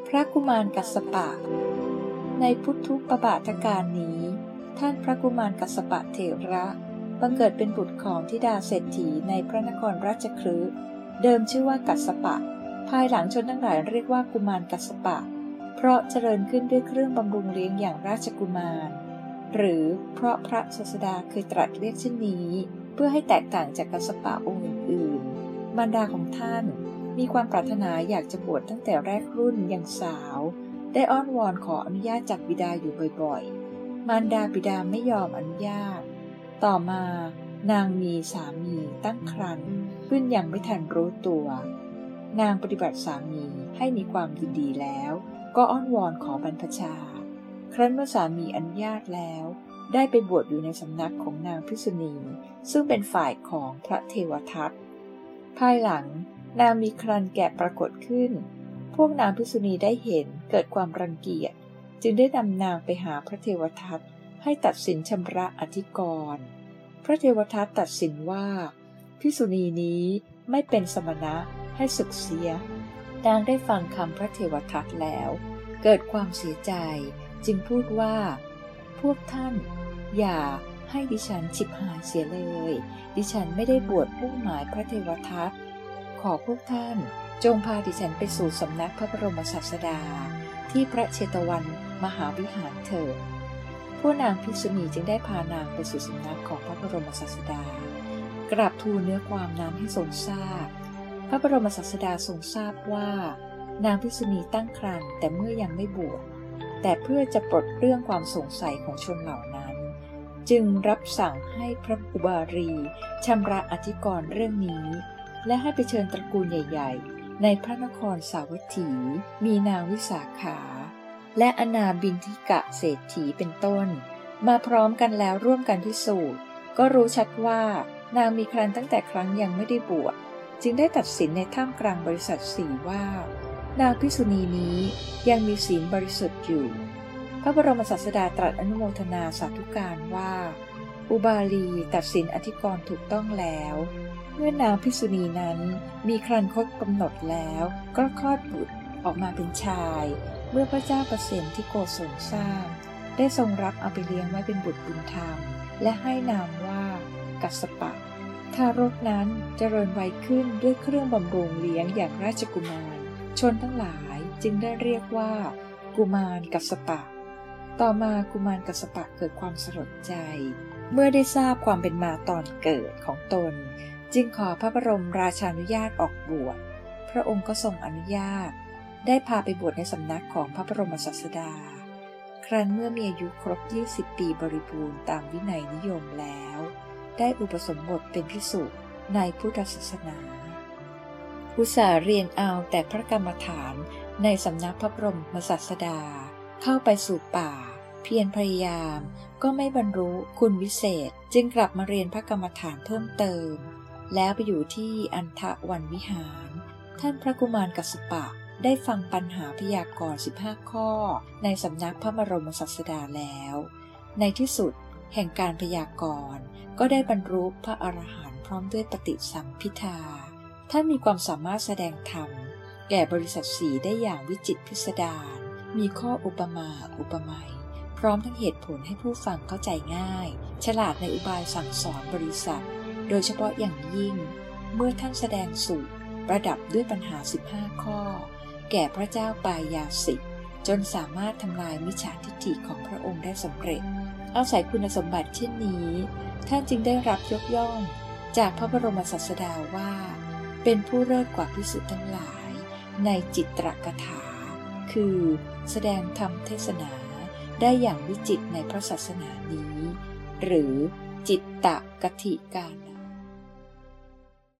พระกุมารกัสสปะในพุทธุปบาทกาลนี้ท่านพระกุมารกัสสปะเถระบังเกิดเป็นบุตรของธิดาเศรษฐีในพระนครราชคฤห์เดิมชื่อว่ากัสสปะภายหลังชนทั้งหลายเรียกว่ากุมารกัสสปะเพราะเจริญขึ้นด้วยเครื่องบำรุงเลี้ยงอย่างราชกุมารหรือเพราะพระศาสดาเคยตรัสเรียกเช่นนี้เพื่อให้แตกต่างจากกัสสปะองค์อื่นๆมารดาของท่านมีความปรารถนาอยากจะบวชตั้งแต่แรกรุ่นยังสาวได้อ้อนวอนขออนุญาตจากบิดาอยู่บ่อยๆมารดาบิดาไม่ยอมอนุญาตต่อมานางมีสามีตั้งครรภ์ขึ้นยังไม่ทันรู้ตัวนางปฏิบัติสามีให้มีความยินดีแล้วก็อ้อนวอนขอบรรพชาครั้นเมื่อสามีอนุญาตแล้วได้ไปบวชอยู่ในสำนักของนางภิกษุณีซึ่งเป็นฝ่ายของพระเทวทัตภายหลังนางมีครรภ์แก่ปรากฏขึ้นพวกนางภิกษุณีได้เห็นเกิดความรังเกียจจึงได้นำนางไปหาพระเทวทัตให้ตัดสินชำระอธิกรณ์พระเทวทัตตัดสินว่าภิกษุณีนี้ไม่เป็นสมณะให้สึกเสียนางได้ฟังคำพระเทวทัตแล้วเกิดความเสียใจจึงพูดว่าพวกท่านอย่าให้ดิฉันฉิบหายเสียเลยดิฉันไม่ได้บวชมุ่งหมายพระเทวทัตขอพวกท่านจงพาดิฉันไปสู่สำนักพระบรมศาสดาที่พระเชตวันมหาวิหารเถิดพวกนางภิกษุณีจึงได้พานางไปสู่สำนักของพระบรมศาสดากราบทูลเนื้อความนั้นให้ทรงทราบพระบรมศาสดาทรงทราบว่านางภิกษุณีตั้งครรภ์แต่เมื่อยังไม่บวชแต่เพื่อจะปลดเรื่องความสงสัยของชนเหล่านั้นจึงรับสั่งให้พระอุบารีชำระอธิกรณ์เรื่องนี้และให้ไปเชิญตระกูลใหญ่ๆในพระนครสาวัตถีมีนางวิสาขาและอนาบินทิกะเศรษฐีเป็นต้นมาพร้อมกันแล้วร่วมกันพิสูจน์ก็รู้ชัดว่านางมีครรภ์ตั้งแต่ครั้งยังไม่ได้บวชจึงได้ตัดสินในท่ามกลางบริษัทสี่ว่านางภิกษุณีนี้ยังมีศีลบริสุทธิ์อยู่พระบรมศาสดาตรัสอนุโมทนาสาธุการว่าอุบาลีตัดสินอธิกรณ์ถูกต้องแล้วเมื่อนางภิกษุณีนั้นมีครรภ์ครบกำหนดแล้วก็คลอดบุตรออกมาเป็นชายเมื่อพระเจ้าประเสนที่โกศลทราบได้ทรงรับเอาไปเลี้ยงไว้เป็นบุตรบุญธรรมและให้นามว่ากัสสปะทารกนั้นเจริญวัยขึ้นด้วยเครื่องบำรุงเลี้ยงอย่างราชกุมารชนทั้งหลายจึงได้เรียกว่ากุมารกัสสปะต่อมากุมารกัสสปะเกิดความสลดใจเมื่อได้ทราบความเป็นมาตอนเกิดของตนจึงขอพระบรมราชานุญาตออกบวชพระองค์ก็ทรงอนุญาตได้พาไปบวชในสำนักของพระบรมศาสดาครั้นเมื่อมีอายุครบ20 ปีบริบูรณ์ตามวินัยนิยมแล้วได้อุปสมบทเป็นภิกษุในพุทธศาสนาอุตส่าห์เรียนเอาแต่พระกรรมฐานในสำนักพระบรมศาสดาเข้าไปสู่ป่าเพียรพยายามก็ไม่บรรลุคุณวิเศษจึงกลับมาเรียนพระกรรมฐานเพิ่มเติมแล้วไปอยู่ที่อันทวันวิหารท่านพระกุมารกัสสปะได้ฟังปัญหาพยากรณ์15 ข้อในสำนักพระบรมศาสดาแล้วในที่สุดแห่งการพยากรณ์ก็ได้บรรลุพระอรหันต์พร้อมด้วยปฏิสัมภิทาท่านมีความสามารถแสดงธรรมแก่บริษัทสีได้อย่างวิจิตรพิสดารมีข้ออุปมาอุปไมยพร้อมทั้งเหตุผลให้ผู้ฟังเข้าใจง่ายฉลาดในอุบายสั่งสอนบริษัทโดยเฉพาะอย่างยิ่งเมื่อท่านแสดงสูตรประดับด้วยปัญหา15 ข้อแก่พระเจ้าปายาสิทธิ์จนสามารถทำลายมิจฉาทิฏฐิของพระองค์ได้สำเร็จอาศัยคุณสมบัติเช่นนี้ท่านจึงได้รับยกย่องจากพระบรมศาสดาว่าเป็นผู้เลิศกว่าภิกษุทั้งหลายในจิตรกถาคือแสดงธรรมเทศนาได้อย่างวิจิตรในพระศาสนานี้หรือจิตตกถิกานะ